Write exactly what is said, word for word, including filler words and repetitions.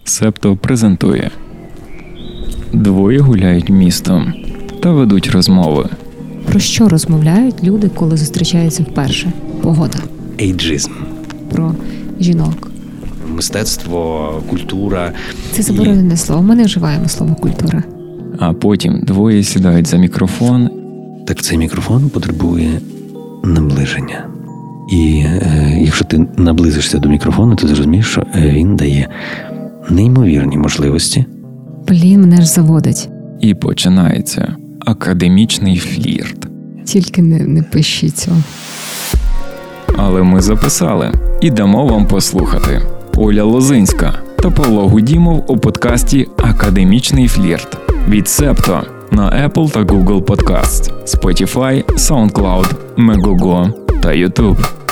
Септо презентує. Двоє гуляють містом та ведуть розмови. Про що розмовляють люди, коли зустрічаються вперше? Погода. Ейджизм. Про жінок. Мистецтво, культура. Це заборонене і... слово. Ми не вживаємо слово культура. А потім двоє сідають за мікрофон. Так цей мікрофон потребує наближення. І е, якщо ти наблизишся до мікрофону, ти зрозумієш, що він дає неймовірні можливості. Блін, мене ж заводить. І починається академічний флірт. Тільки не, не пишіть цього. Але ми записали і дамо вам послухати. Оля Лозинська та Павло Гудімов у подкасті «Академічний флірт» від Септо на Apple та Google Podcast, Spotify, SoundCloud, Megogo та YouTube.